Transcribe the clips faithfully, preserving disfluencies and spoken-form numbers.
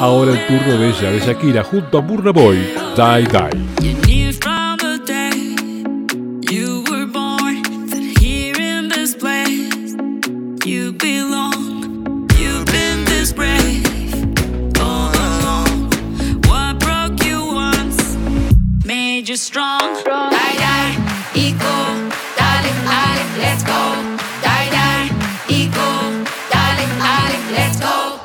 Ahora el turno de ella, de Shakira, junto a Burna Boy, Die Die. You're strong, die, die, y go, dale, dale, let's go, die, die, y go, dale, dale, let's go.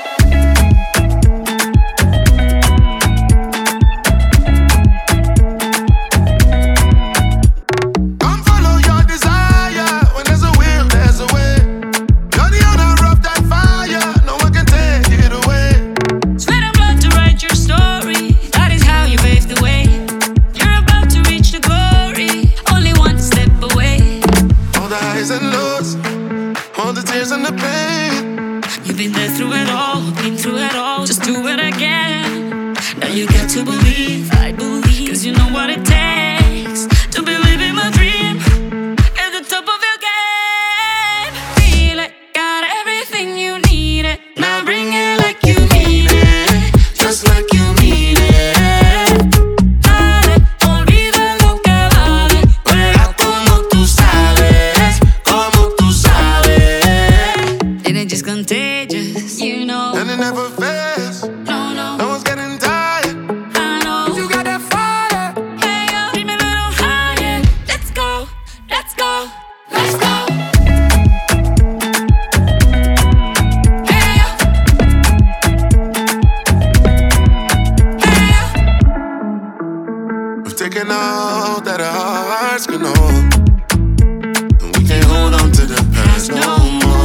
Come follow your desire, when there's a will, there's a way. You're the owner of that fire, no one can take it away. Sweat and blood to write your story, that is how you pave the way. And lows, all the tears and the pain. You've been there through it all, been through it all. Just do it again. Now you got to believe, I believe, cause you know what it takes to be living my dream at the top of your game. Feel it, got everything you need it. Now bring it like you mean it, just like you mean it. Contagious, you know. And it never fails. No, no. No one's getting tired. I know. You got that fire. Hey, yo, keep me a little higher. Let's go, let's go, let's go. Hey, yo. Hey, yo. We've taken all that our hearts can hold, and we can't hold on to the past no more.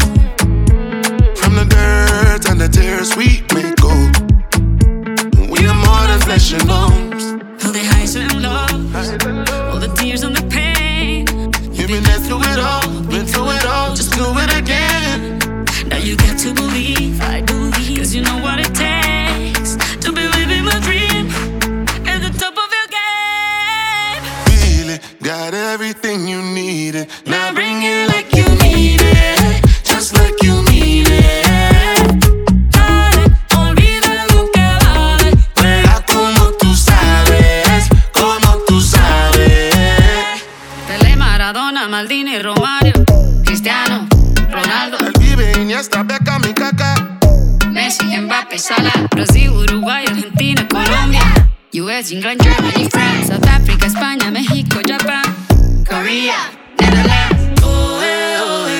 The dirt and the tears we make gold. We are more than flesh and bones. All the highs and lows, all the tears and the pain. You've been there through it all, been through it all. Just do it again. Now you got to believe, I believe, cause you know what it takes to be living my dream at the top of your game. Feel it, got everything you needed. Now bring it like you need it, just like you mean it. Maldini, Romario, Cristiano, Ronaldo, El Vive, Iniesta, Beckham y Kaká, Messi, Mbappé, Salah, Brasil, Uruguay, Argentina, Colombia, U S, England, Germany, France, South Africa, España, México, Japan, Korea, Netherlands. Oh, eh, oh,